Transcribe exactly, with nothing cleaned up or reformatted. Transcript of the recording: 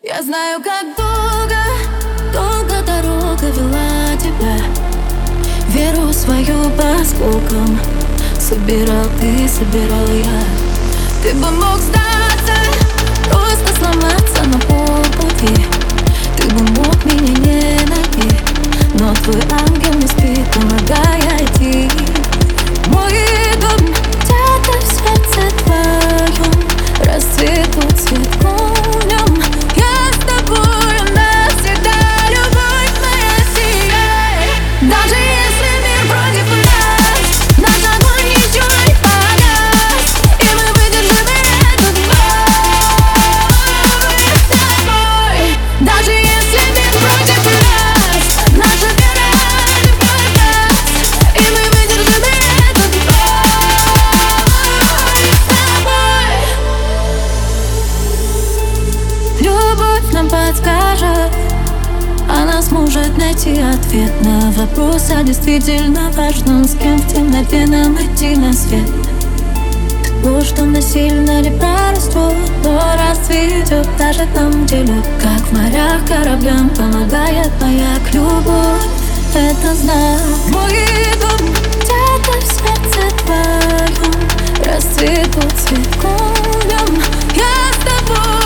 Я знаю, как долго, долго дорога вела тебя. Веру свою по осколкам собирал ты, собирал я. Ты бы мог сдаться, просто сломаться на полпути. Ты бы мог меня не найти, но твой ангел не спит, помогая идти. Мой дом где-то в сердце твоем расцветут цветком в нем. Я с тобою навсегда, любовь моя, сияй. Даже если мир против нас, наш огонь еще не погас, и мы выдержим этот бой с тобой. Даже если мир против нас, наша вера — любовь нас, и мы выдержим этот бой с тобой. Любовь нам подскажет, она сможет найти ответ на вопрос о действительно важном, с кем в темноте нам идти на свет. То, что насильно не прорастет, то расцветет даже там, где лед. Как в морях кораблям помогает маяк. Любовь — это знак. Мой дом где-то в сердце твоем расцветут цветком в нем. Я с тобой.